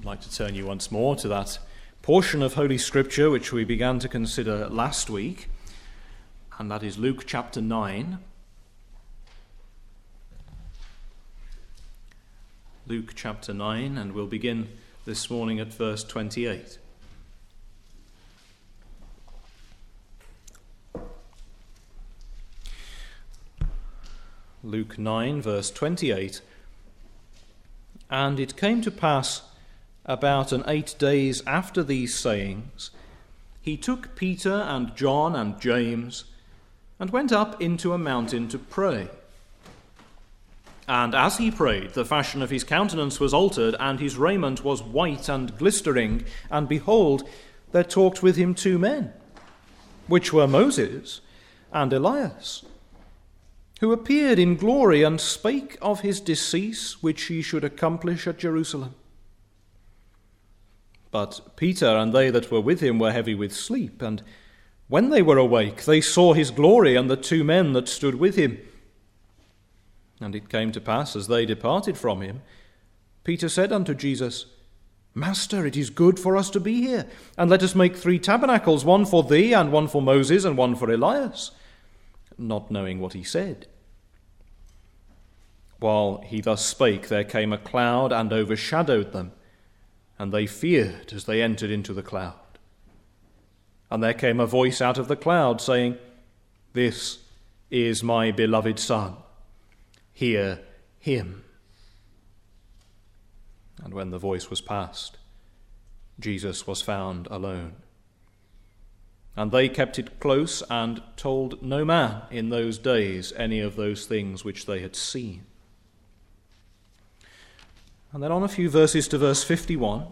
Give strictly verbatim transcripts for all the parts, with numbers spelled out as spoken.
I'd like to turn you once more to that portion of Holy Scripture which we began to consider last week, and that is Luke chapter nine. Luke chapter nine, and we'll begin this morning at verse twenty-eight. Luke nine, verse twenty-eight. And it came to pass, about an eight days after these sayings, he took Peter and John and James, and went up into a mountain to pray. And as he prayed, the fashion of his countenance was altered, and his raiment was white and glistering. And behold, there talked with him two men, which were Moses and Elias, who appeared in glory and spake of his decease, which he should accomplish at Jerusalem. But Peter and they that were with him were heavy with sleep, and when they were awake, they saw his glory and the two men that stood with him. And it came to pass, as they departed from him, Peter said unto Jesus, Master, it is good for us to be here, and let us make three tabernacles, one for thee, and one for Moses, and one for Elias, not knowing what he said. While he thus spake, there came a cloud and overshadowed them, and they feared as they entered into the cloud. And there came a voice out of the cloud, saying, This is my beloved Son, hear him. And when the voice was past, Jesus was found alone. And they kept it close, and told no man in those days any of those things which they had seen. And then on a few verses to verse fifty-one.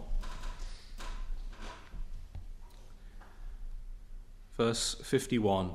Verse fifty-one.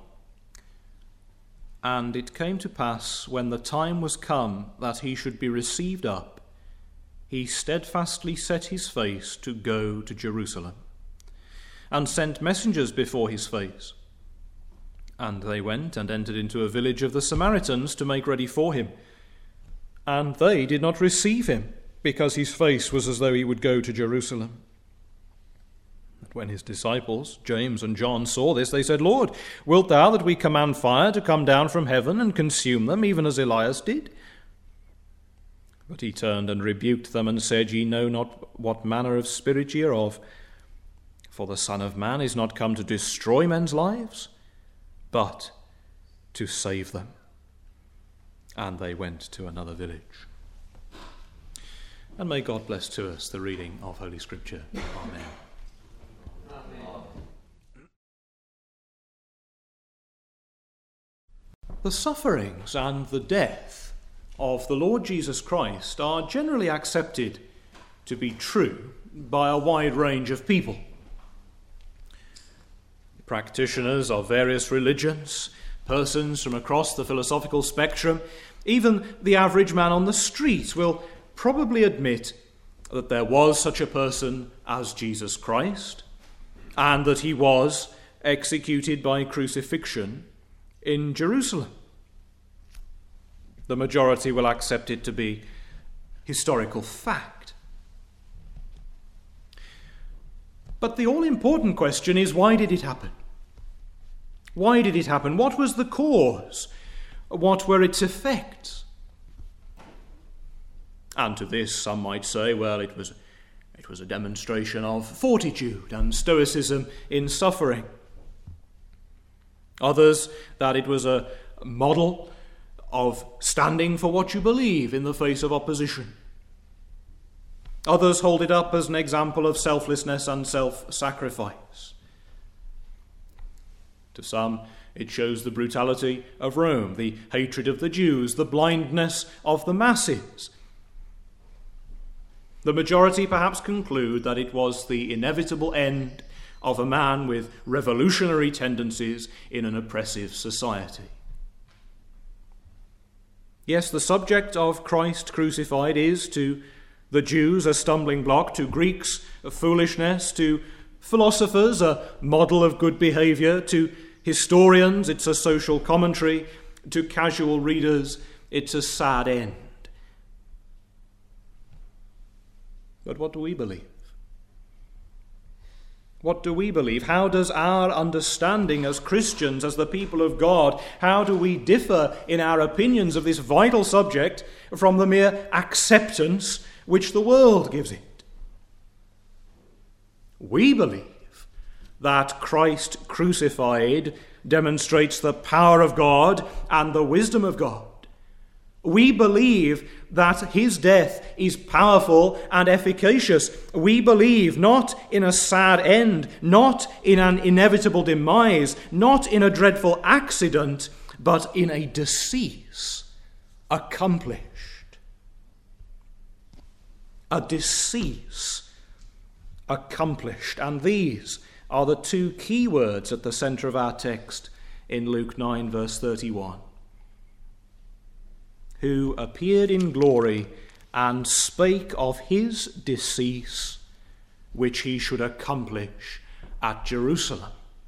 And it came to pass, when the time was come that he should be received up, he steadfastly set his face to go to Jerusalem, and sent messengers before his face. And they went and entered into a village of the Samaritans to make ready for him. And they did not receive him, because his face was as though he would go to Jerusalem. And when his disciples, James and John, saw this, they said, Lord, wilt thou that we command fire to come down from heaven and consume them, even as Elias did? But he turned and rebuked them and said, Ye know not what manner of spirit ye are of. For the Son of Man is not come to destroy men's lives, but to save them. And they went to another village. And may God bless to us the reading of Holy Scripture. Amen. Amen. The sufferings and the death of the Lord Jesus Christ are generally accepted to be true by a wide range of people. Practitioners of various religions, persons from across the philosophical spectrum, even the average man on the street will probably admit that there was such a person as Jesus Christ, and that he was executed by crucifixion in Jerusalem. The majority will accept it to be historical fact. But the all-important question is, why did it happen? Why did it happen? What was the cause? What were its effects? And to this some might say, well, it was, it was a demonstration of fortitude and stoicism in suffering. Others, that it was a model of standing for what you believe in the face of opposition. Others hold it up as an example of selflessness and self-sacrifice. To some, it shows the brutality of Rome, the hatred of the Jews, the blindness of the masses. The majority perhaps conclude that it was the inevitable end of a man with revolutionary tendencies in an oppressive society. Yes, the subject of Christ crucified is to the Jews a stumbling block, to Greeks a foolishness, to philosophers a model of good behavior, to historians it's a social commentary, to casual readers it's a sad end. But what do we believe? What do we believe? How does our understanding as Christians, as the people of God, how do we differ in our opinions of this vital subject from the mere acceptance which the world gives it? We believe that Christ crucified demonstrates the power of God and the wisdom of God. We believe that his death is powerful and efficacious. We believe not in a sad end, not in an inevitable demise, not in a dreadful accident, but in a decease accomplished. A decease accomplished. And these are the two key words at the centre of our text in Luke nine, verse thirty-one. Who appeared in glory and spake of his decease, which he should accomplish at Jerusalem.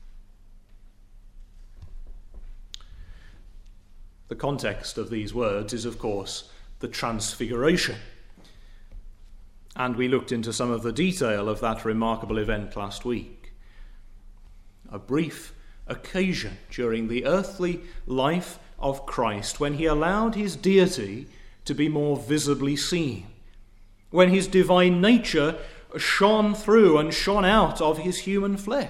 The context of these words is, of course, the Transfiguration. And we looked into some of the detail of that remarkable event last week. A brief occasion during the earthly life of Christ when he allowed his deity to be more visibly seen, when his divine nature shone through and shone out of his human flesh.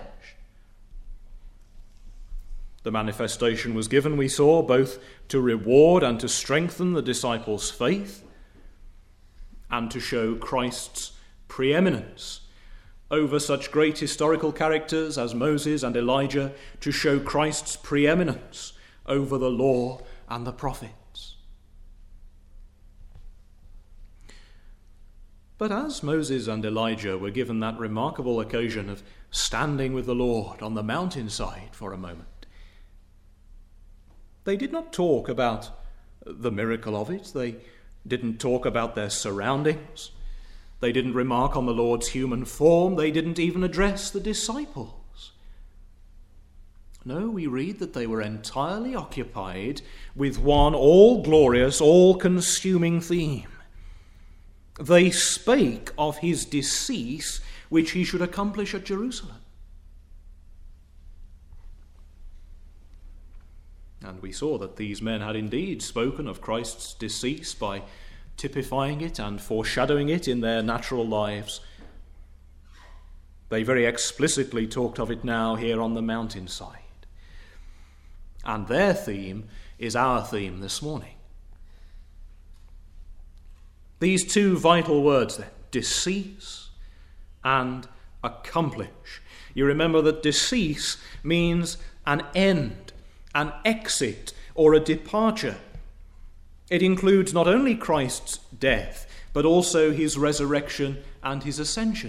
The manifestation was given, we saw, both to reward and to strengthen the disciples' faith and to show Christ's preeminence over such great historical characters as Moses and Elijah, to show Christ's preeminence over the law and the prophets. But as Moses and Elijah were given that remarkable occasion of standing with the Lord on the mountainside for a moment, they did not talk about the miracle of it. They didn't talk about their surroundings. They didn't remark on the Lord's human form. They didn't even address the disciples. No, we read that they were entirely occupied with one all-glorious, all-consuming theme. They spake of his decease, which he should accomplish at Jerusalem. And we saw that these men had indeed spoken of Christ's decease by typifying it and foreshadowing it in their natural lives. They very explicitly talked of it now here on the mountainside. And their theme is our theme this morning. These two vital words then, decease and accomplish. You remember that decease means an end, an exit, or a departure. It includes not only Christ's death, but also his resurrection and his ascension.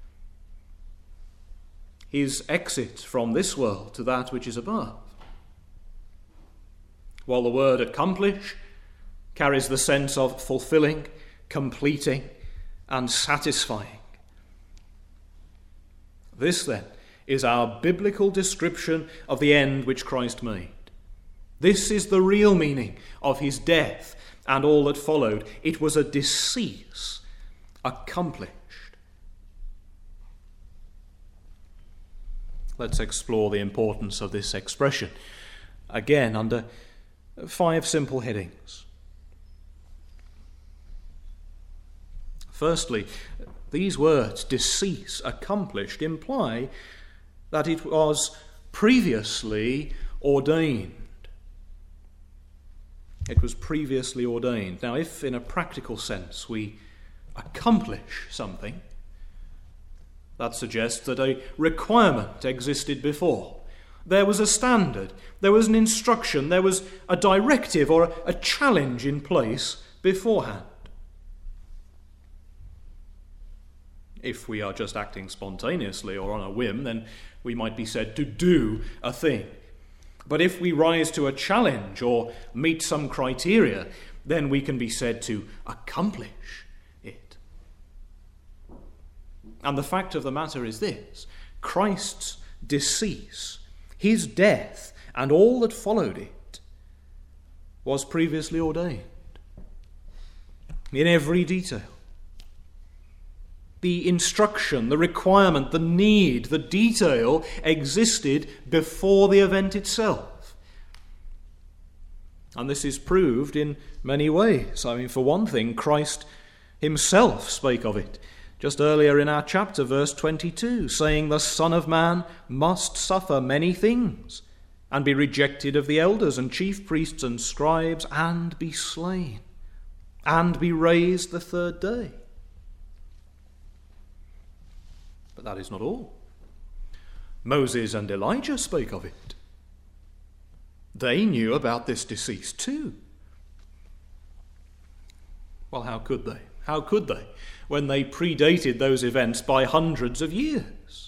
His exit from this world to that which is above. While the word accomplish carries the sense of fulfilling, completing, and satisfying. This, then, is our biblical description of the end which Christ made. This is the real meaning of his death and all that followed. It was a decease accomplished. Let's explore the importance of this expression, again under five simple headings. Firstly, these words, decease, accomplished, imply that it was previously ordained. It was previously ordained. Now, if in a practical sense we accomplish something, that suggests that a requirement existed before. There was a standard, there was an instruction, there was a directive or a challenge in place beforehand. If we are just acting spontaneously or on a whim, then we might be said to do a thing. But if we rise to a challenge or meet some criteria, then we can be said to accomplish it. And the fact of the matter is this: Christ's decease, his death, and all that followed it was previously ordained in every detail. The instruction, the requirement, the need, the detail existed before the event itself. And this is proved in many ways. I mean, for one thing, Christ himself spake of it just earlier in our chapter, verse twenty-two, saying, "The Son of Man must suffer many things, and be rejected of the elders and chief priests and scribes, and be slain, and be raised the third day." But that is not all. Moses and Elijah spake of it. They knew about this decease too. Well, how could they? How could they, when they predated those events by hundreds of years?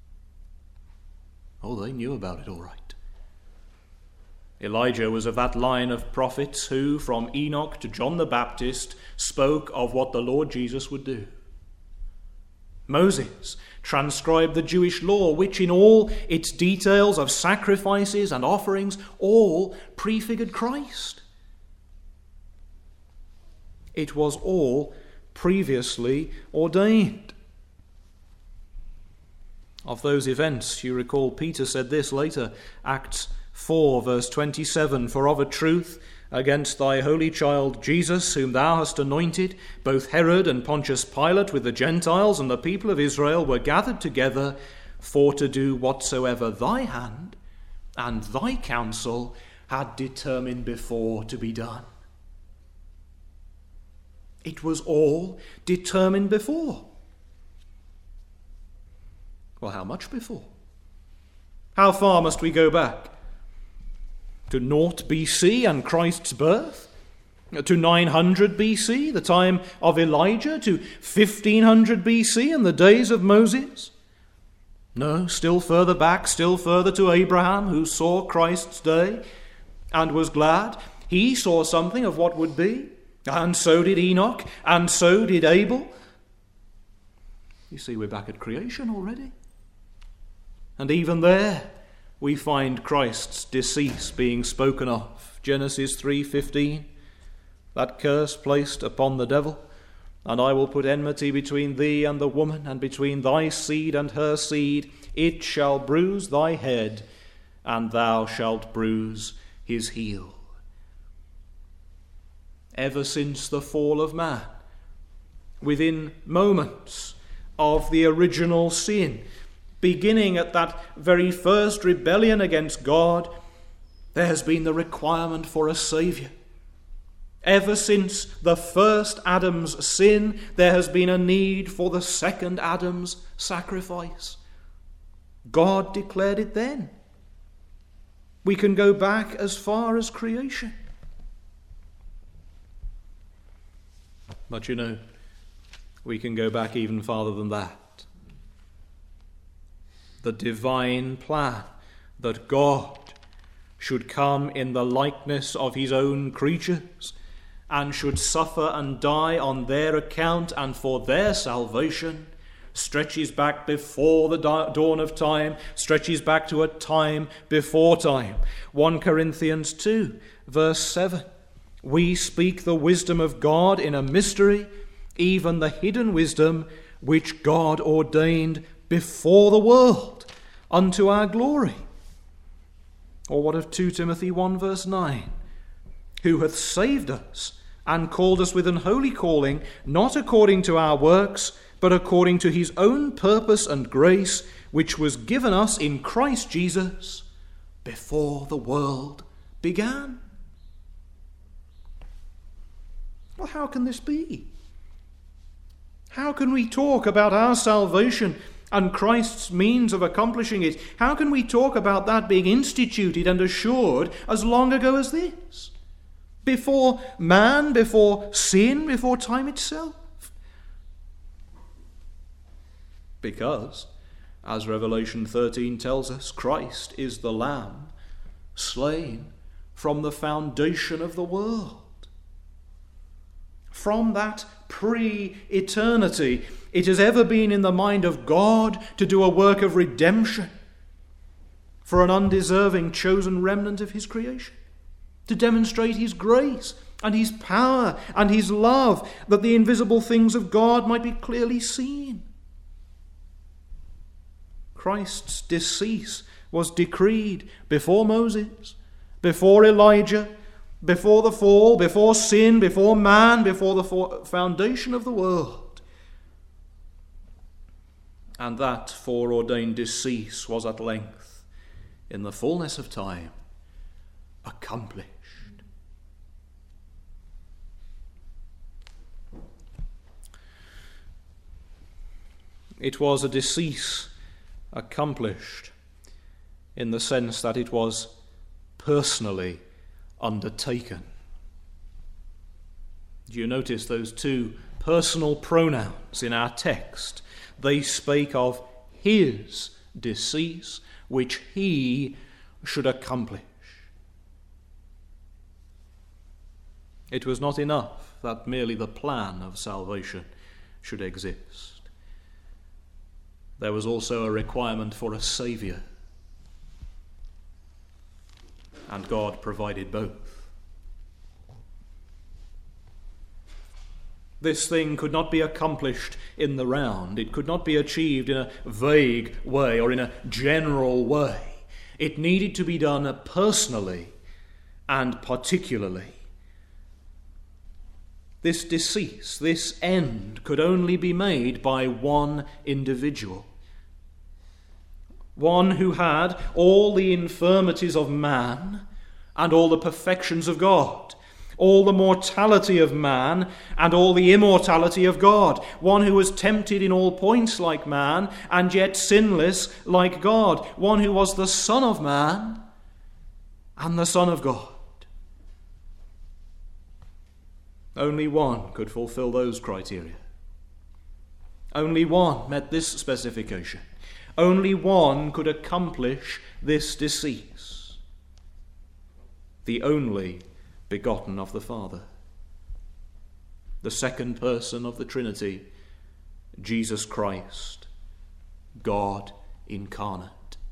Oh, they knew about it all right. Elijah was of that line of prophets who, from Enoch to John the Baptist, spoke of what the Lord Jesus would do. Moses transcribed the Jewish law, which in all its details of sacrifices and offerings all prefigured Christ. It was all previously ordained. Of those events, you recall Peter said this later, Acts four, verse twenty-seven, "For of a truth, against thy holy child Jesus, whom thou hast anointed, both Herod and Pontius Pilate with the Gentiles and the people of Israel were gathered together for to do whatsoever thy hand and thy counsel had determined before to be done." It was all determined before. Well, how much before? How far must we go back? To naught B C and Christ's birth? To nine hundred B C, the time of Elijah? To fifteen hundred B C and the days of Moses? No, still further back, still further to Abraham, who saw Christ's day and was glad. He saw something of what would be. And so did Enoch, and so did Abel. You see, we're back at creation already. And even there we find Christ's decease being spoken of. Genesis three fifteen, that curse placed upon the devil, "And I will put enmity between thee and the woman, and between thy seed and her seed. It shall bruise thy head, and thou shalt bruise his heel." Ever since the fall of man, within moments of the original sin, beginning at that very first rebellion against God, there has been the requirement for a Saviour. Ever since the first Adam's sin, there has been a need for the second Adam's sacrifice. God declared it then. We can go back as far as creation. But you know, we can go back even farther than that. The divine plan that God should come in the likeness of his own creatures and should suffer and die on their account and for their salvation stretches back before the dawn of time, stretches back to a time before time. First Corinthians two, verse seven. "We speak the wisdom of God in a mystery, even the hidden wisdom which God ordained before the world, unto our glory." Or what of Second Timothy one, verse nine? "Who hath saved us and called us with an holy calling, not according to our works, but according to his own purpose and grace, which was given us in Christ Jesus before the world began." Well, how can this be? How can we talk about our salvation and Christ's means of accomplishing it? How can we talk about that being instituted and assured as long ago as this? Before man, before sin, before time itself? Because, as Revelation thirteen tells us, Christ is the Lamb slain from the foundation of the world. From that pre-eternity, it has ever been in the mind of God to do a work of redemption for an undeserving chosen remnant of his creation, to demonstrate his grace and his power and his love, that the invisible things of God might be clearly seen. Christ's decease was decreed before Moses, before Elijah, before the fall, before sin, before man, before the foundation of the world. And that foreordained decease was at length, in the fullness of time, accomplished. It was a decease accomplished in the sense that it was personally undertaken. Do you notice those two personal pronouns in our text? They spake of his decease, which he should accomplish. It was not enough that merely the plan of salvation should exist. There was also a requirement for a Saviour, and God provided both. This thing could not be accomplished in the round. It could not be achieved in a vague way or in a general way. It needed to be done personally and particularly. This decease, this end, could only be made by one individual. One who had all the infirmities of man and all the perfections of God, all the mortality of man and all the immortality of God. One who was tempted in all points like man and yet sinless like God. One who was the Son of Man and the Son of God. Only one could fulfill those criteria. Only one met this specification. Only one could accomplish this decease. The only begotten of the Father. The second person of the Trinity, Jesus Christ, God incarnate.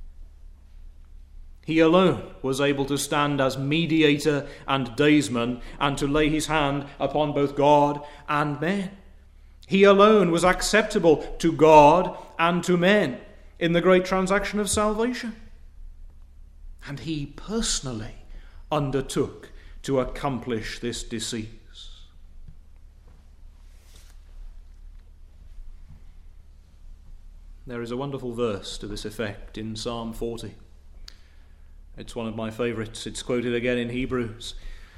He alone was able to stand as mediator and daysman and to lay his hand upon both God and men. He alone was acceptable to God and to men in the great transaction of salvation. And he personally undertook to accomplish this decease. There is a wonderful verse to this effect in Psalm forty. It's one of my favourites. It's quoted again in Hebrews.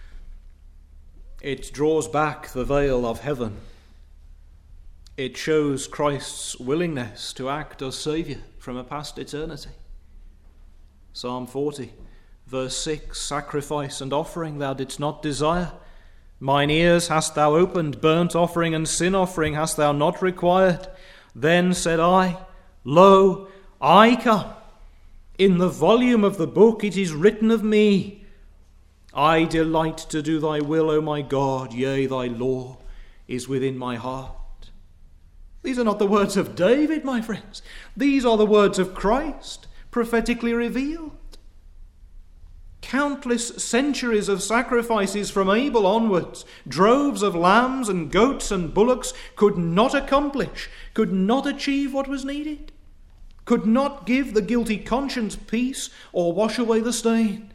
It draws back the veil of heaven. It shows Christ's willingness to act as Saviour from a past eternity. Psalm forty, verse six, sacrifice and offering thou didst not desire. Mine ears hast thou opened, burnt offering and sin offering hast thou not required. Then said I, Lo, I come. In the volume of the book it is written of me, I delight to do thy will, O my God, yea, thy law is within my heart. These are not the words of David, my friends. These are the words of Christ, prophetically revealed. Countless centuries of sacrifices from Abel onwards, droves of lambs and goats and bullocks could not accomplish, could not achieve what was needed, could not give the guilty conscience peace or wash away the stain.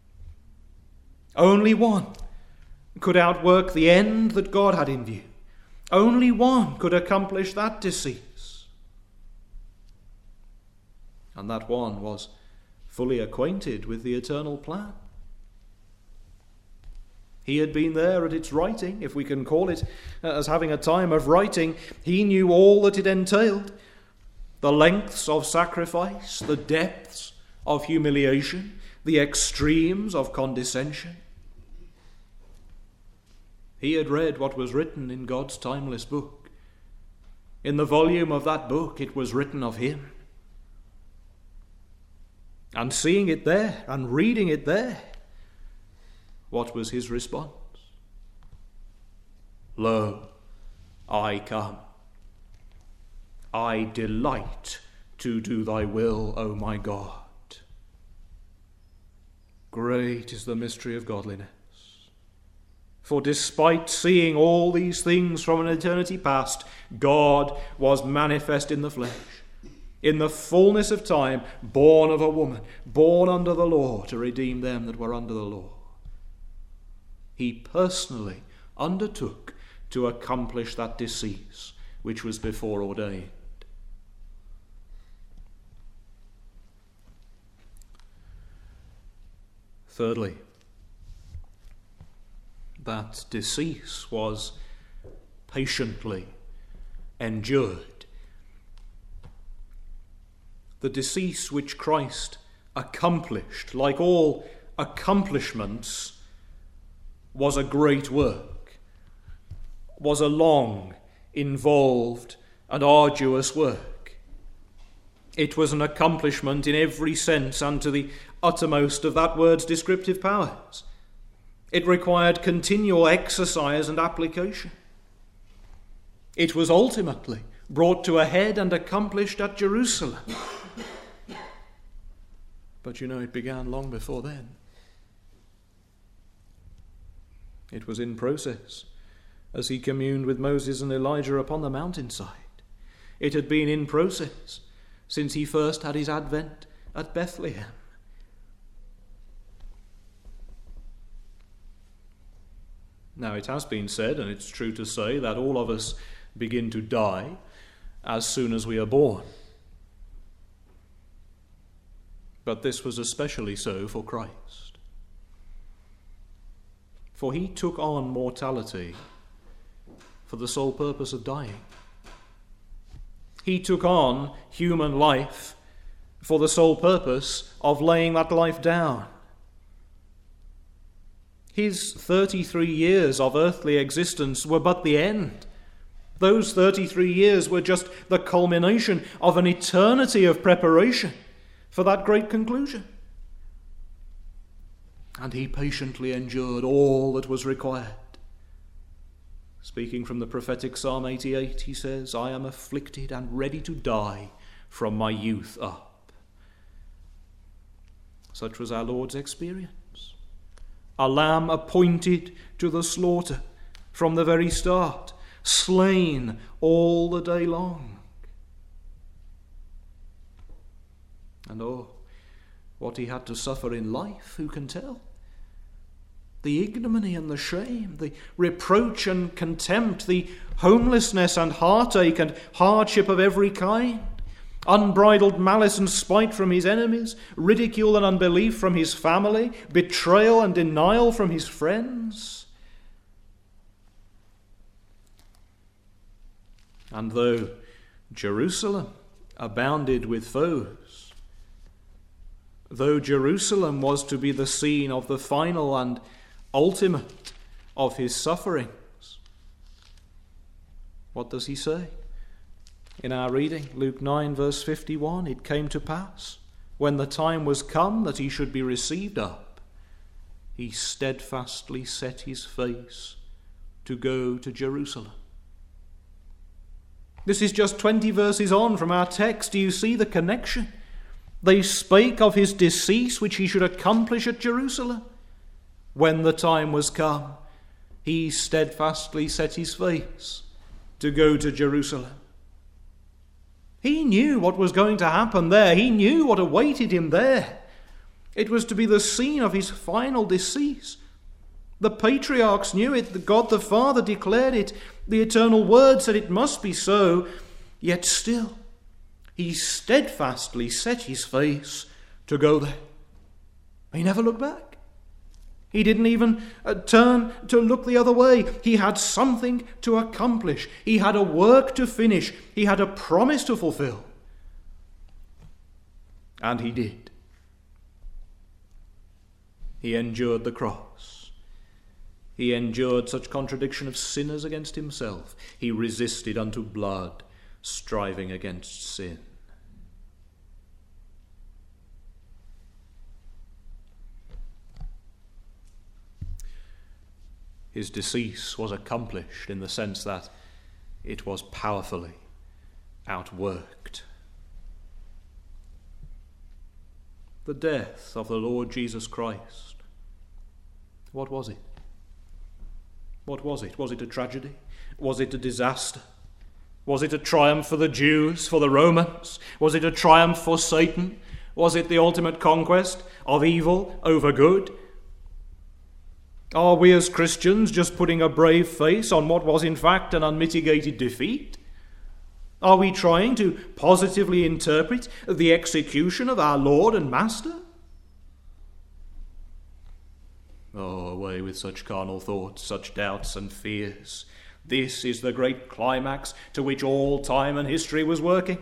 Only one could outwork the end that God had in view. Only one could accomplish that decease. And that one was fully acquainted with the eternal plan. He had been there at its writing, if we can call it as having a time of writing. He knew all that it entailed. The lengths of sacrifice, the depths of humiliation, the extremes of condescension. He had read what was written in God's timeless book. In the volume of that book it was written of him. And seeing it there and reading it there, what was his response? Lo, I come. I delight to do thy will, O my God. Great is the mystery of godliness. For despite seeing all these things from an eternity past, God was manifest in the flesh, in the fullness of time, born of a woman, born under the law, to redeem them that were under the law. He personally undertook to accomplish that decease which was before ordained. Thirdly, that decease was patiently endured. The decease which Christ accomplished, like all accomplishments, was a great work, was a long, involved, and arduous work. It was an accomplishment in every sense and to the uttermost of that word's descriptive powers. It required continual exercise and application. It was ultimately brought to a head and accomplished at Jerusalem. But you know, it began long before then. It was in process as he communed with Moses and Elijah upon the mountainside. It had been in process since he first had his advent at Bethlehem. Now, it has been said, and it's true to say, that all of us begin to die as soon as we are born. But this was especially so for Christ. For he took on mortality for the sole purpose of dying. He took on human life for the sole purpose of laying that life down. His thirty-three years of earthly existence were but the end. Those thirty-three years were just the culmination of an eternity of preparation for that great conclusion. And he patiently endured all that was required. Speaking from the prophetic Psalm eighty-eight, he says, "I am afflicted and ready to die from my youth up." Such was our Lord's experience. A lamb appointed to the slaughter from the very start, slain all the day long. And oh, what he had to suffer in life, who can tell? The ignominy and the shame, the reproach and contempt, the homelessness and heartache and hardship of every kind, unbridled malice and spite from his enemies, ridicule and unbelief from his family, betrayal and denial from his friends. And though Jerusalem abounded with foes, though Jerusalem was to be the scene of the final and ultimate of his sufferings, what does he say? In our reading, Luke nine, verse fifty-one, "It came to pass, when the time was come that he should be received up, he steadfastly set his face to go to Jerusalem." This is just twenty verses on from our text. Do you see the connection? They spake of his decease, which he should accomplish at Jerusalem. When the time was come, he steadfastly set his face to go to Jerusalem. He knew what was going to happen there. He knew what awaited him there. It was to be the scene of his final decease. The patriarchs knew it. The God the Father declared it. The eternal Word said it must be so. Yet still, he steadfastly set his face to go there. He never looked back. He didn't even uh, turn to look the other way. He had something to accomplish. He had a work to finish. He had a promise to fulfill. And he did. He endured the cross. He endured such contradiction of sinners against himself. He resisted unto blood, striving against sin. His decease was accomplished in the sense that it was powerfully outworked. The death of the Lord Jesus Christ, what was it? What was it? Was it a tragedy? Was it a disaster? Was it a triumph for the Jews, for the Romans? Was it a triumph for Satan? Was it the ultimate conquest of evil over good? Are we as Christians just putting a brave face on what was in fact an unmitigated defeat? Are we trying to positively interpret the execution of our Lord and Master? Oh, away with such carnal thoughts, such doubts and fears. This is the great climax to which all time and history was working.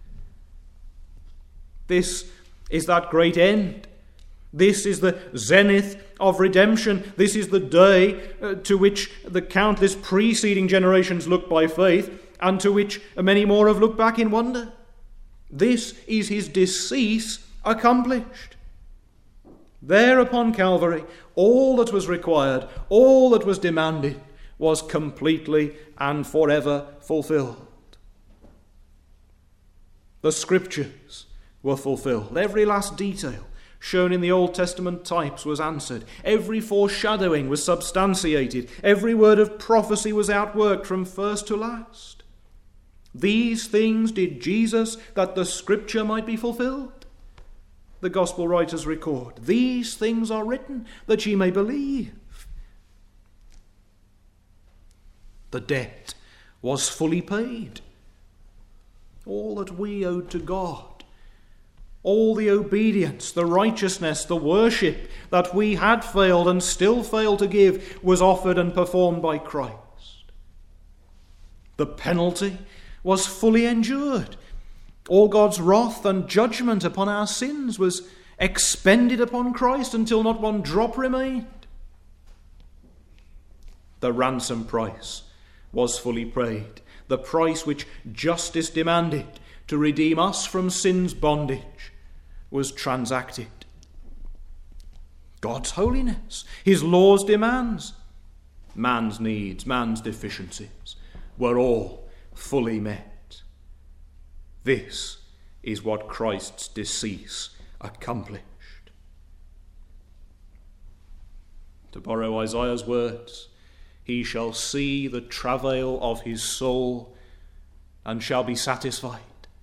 This is that great end. This is the zenith of redemption. This is the day uh, to which the countless preceding generations looked by faith, and to which many more have looked back in wonder. This is his decease accomplished. There upon Calvary, all that was required, all that was demanded, was completely and forever fulfilled. The Scriptures were fulfilled. Every last detail shown in the Old Testament types was answered. Every foreshadowing was substantiated. Every word of prophecy was outworked from first to last. These things did Jesus, that the Scripture might be fulfilled. The Gospel writers record, these things are written that ye may believe. The debt was fully paid. All that we owed to God, all the obedience, the righteousness, the worship that we had failed and still fail to give was offered and performed by Christ. The penalty was fully endured. All God's wrath and judgment upon our sins was expended upon Christ until not one drop remained. The ransom price was fully paid, the price which justice demanded to redeem us from sin's bondage was transacted. God's holiness, his law's demands, man's needs, man's deficiencies were all fully met. This is what Christ's decease accomplished. To borrow Isaiah's words, he shall see the travail of his soul and shall be satisfied.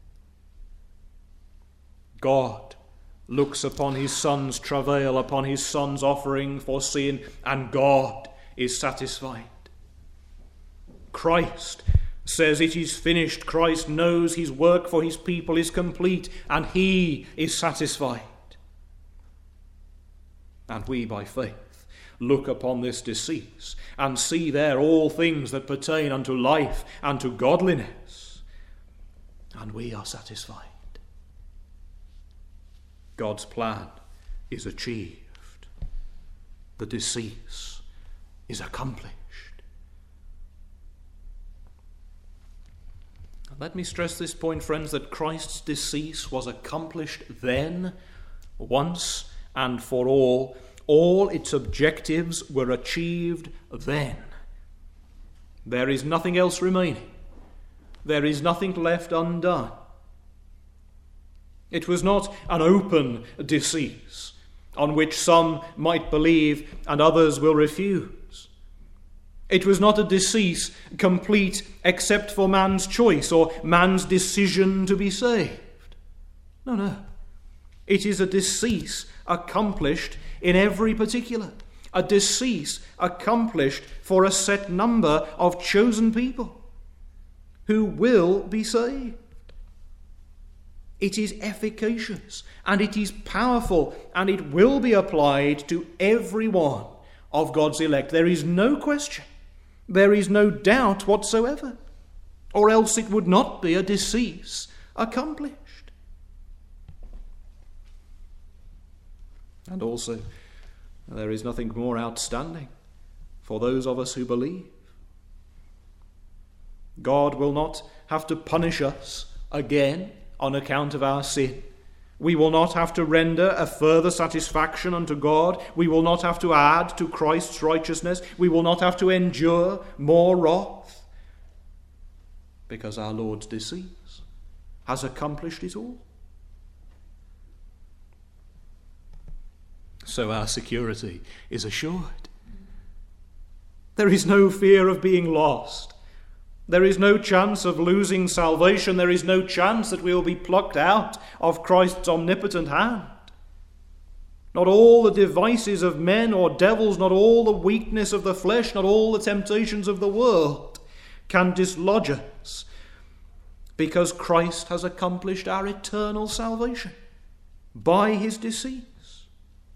God looks upon his son's travail, upon his son's offering for sin, and God is satisfied. Christ says it is finished. Christ knows his work for his people is complete, and he is satisfied. And we, by faith, look upon this decease and see there all things that pertain unto life and to godliness, and we are satisfied. God's plan is achieved. The decease is accomplished. Let me stress this point, friends, that Christ's decease was accomplished then, once and for all. All its objectives were achieved then. There is nothing else remaining. There is nothing left undone. It was not an open decease on which some might believe and others will refuse. It was not a decease complete except for man's choice or man's decision to be saved. No, no. It is a decease accomplished in every particular. A decease accomplished for a set number of chosen people who will be saved. It is efficacious and it is powerful and it will be applied to every one of God's elect. There is no question. There is no doubt whatsoever. Or else it would not be a decease accomplished. And also, there is nothing more outstanding for those of us who believe. God will not have to punish us again on account of our sin. We will not have to render a further satisfaction unto God. We will not have to add to Christ's righteousness. We will not have to endure more wrath, because our Lord's decease has accomplished it all. So our security is assured. There is no fear of being lost. There is no chance of losing salvation. There is no chance that we will be plucked out of Christ's omnipotent hand. Not all the devices of men or devils, not all the weakness of the flesh, not all the temptations of the world can dislodge us, because Christ has accomplished our eternal salvation by his decease.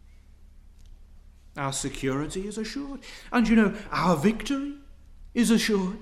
Our security is assured. And you know, our victory is assured.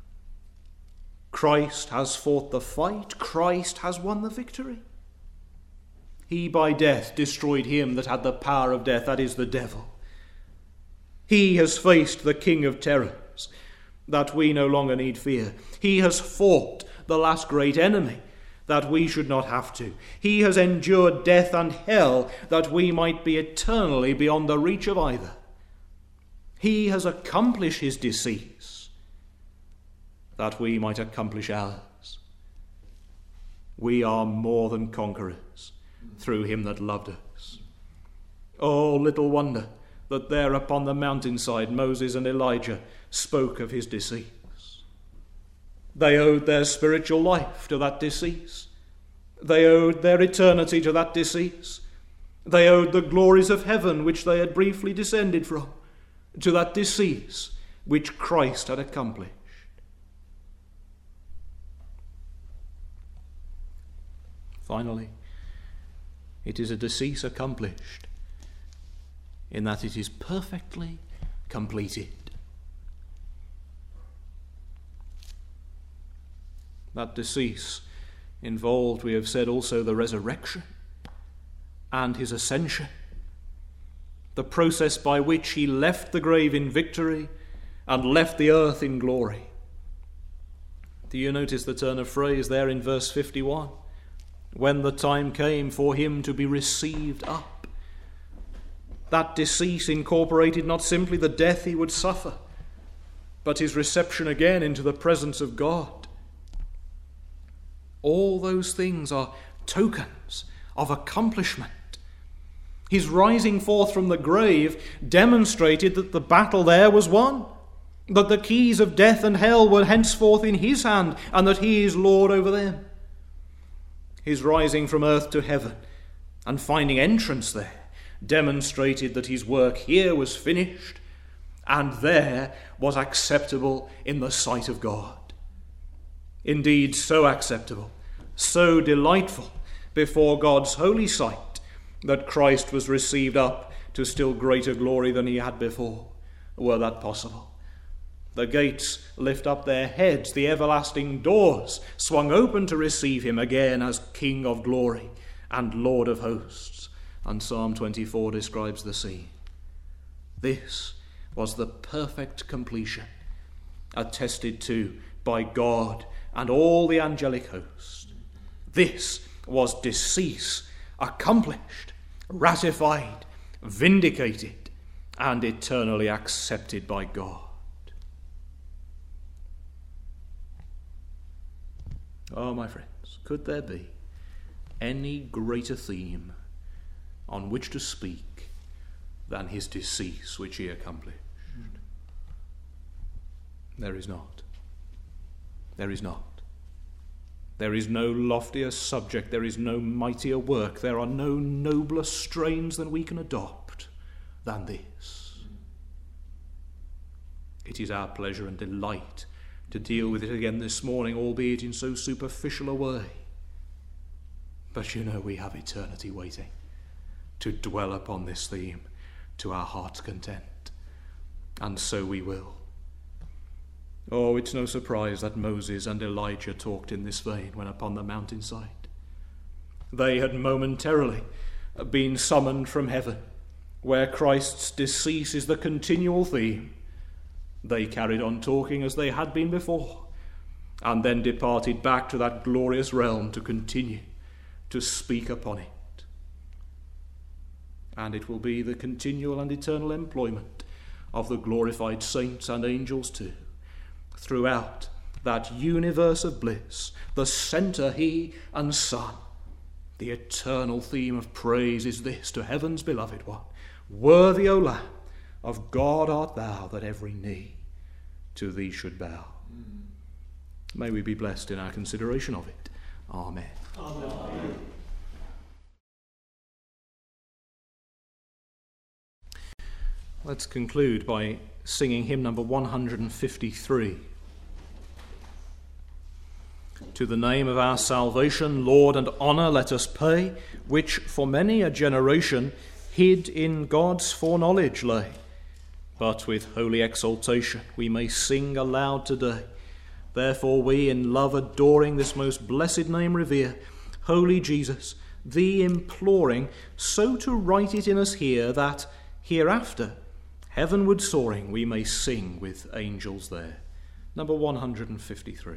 Christ has fought the fight. Christ has won the victory. He by death destroyed him that had the power of death, that is the devil. He has faced the king of terrors, that we no longer need fear. He has fought the last great enemy, that we should not have to. He has endured death and hell, that we might be eternally beyond the reach of either. He has accomplished his decease, that we might accomplish ours. We are more than conquerors through him that loved us. Oh, little wonder that there upon the mountainside Moses and Elijah spoke of his decease. They owed their spiritual life to that decease. They owed their eternity to that decease. They owed the glories of heaven, which they had briefly descended from, to that decease which Christ had accomplished. Finally, it is a decease accomplished in that it is perfectly completed. That decease involved, we have said, also the resurrection and his ascension, the process by which he left the grave in victory and left the earth in glory. Do you notice the turn of phrase there in verse fifty-one? When the time came for him to be received up. That decease incorporated not simply the death he would suffer, but his reception again into the presence of God. All those things are tokens of accomplishment. His rising forth from the grave demonstrated that the battle there was won, that the keys of death and hell were henceforth in his hand, and that he is Lord over them. His rising from earth to heaven and finding entrance there demonstrated that his work here was finished and there was acceptable in the sight of God. Indeed, so acceptable, so delightful before God's holy sight that Christ was received up to still greater glory than he had before, were that possible. The gates lift up their heads, the everlasting doors swung open to receive him again as King of glory and Lord of hosts. And Psalm twenty-four describes the scene. This was the perfect completion, attested to by God and all the angelic host. This was decease accomplished, ratified, vindicated, and eternally accepted by God. Oh, my friends, could there be any greater theme on which to speak than his decease which he accomplished? There is not. There is not. There is no loftier subject, there is no mightier work, there are no nobler strains than we can adopt than this. It is our pleasure and delight to deal with it again this morning, albeit in so superficial a way. But you know we have eternity waiting to dwell upon this theme to our heart's content. And so we will. Oh, it's no surprise that Moses and Elijah talked in this vein when upon the mountainside. They had momentarily been summoned from heaven, where Christ's decease is the continual theme. They carried on talking as they had been before, and then departed back to that glorious realm to continue to speak upon it. And it will be the continual and eternal employment of the glorified saints and angels too, throughout that universe of bliss, the centre, he and Son. The eternal theme of praise is this to heaven's beloved one: Worthy, O Lamb, of God art thou, that every knee to thee should bow. May we be blessed in our consideration of it. Amen. Amen. Let's conclude by singing hymn number one hundred fifty-three. To the name of our salvation, Lord, and honour let us pay, which for many a generation hid in God's foreknowledge lay. But with holy exultation we may sing aloud today. Therefore we, in love adoring this most blessed name, revere. Holy Jesus, thee imploring, so to write it in us here, that hereafter, heavenward soaring, we may sing with angels there. Number one hundred fifty-three.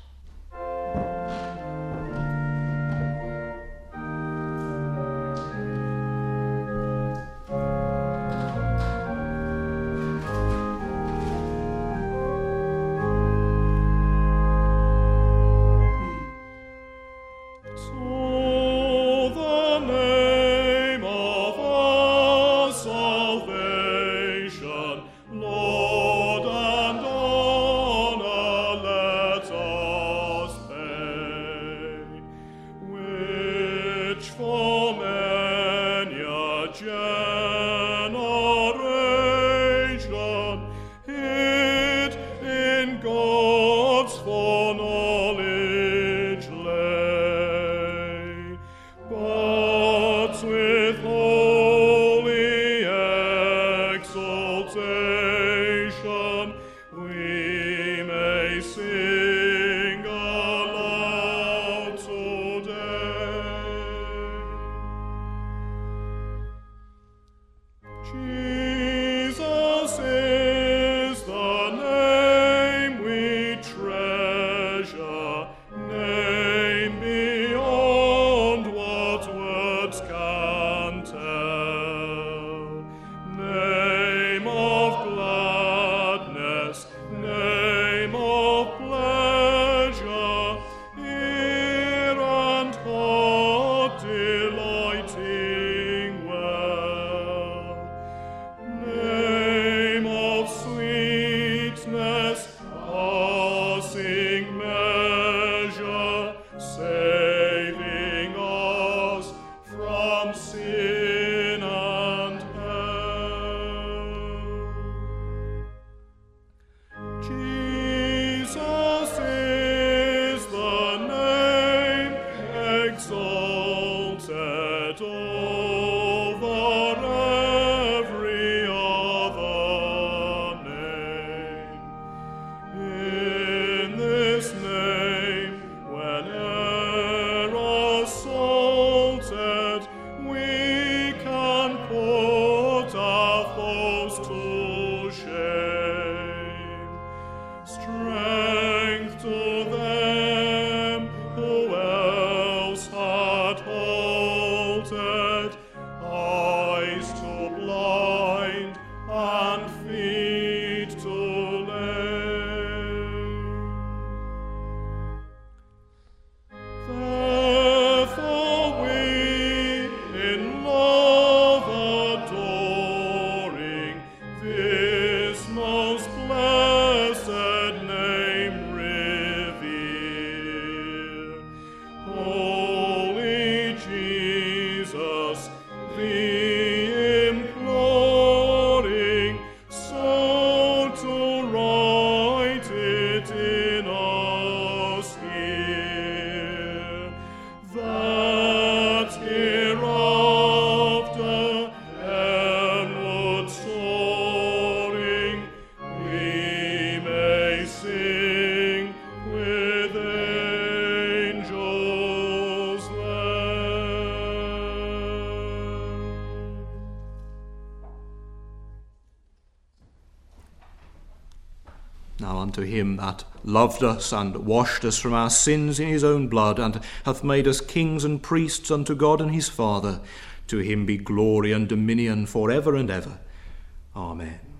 Now unto him that loved us and washed us from our sins in his own blood, and hath made us kings and priests unto God and his Father, to him be glory and dominion for ever and ever. Amen.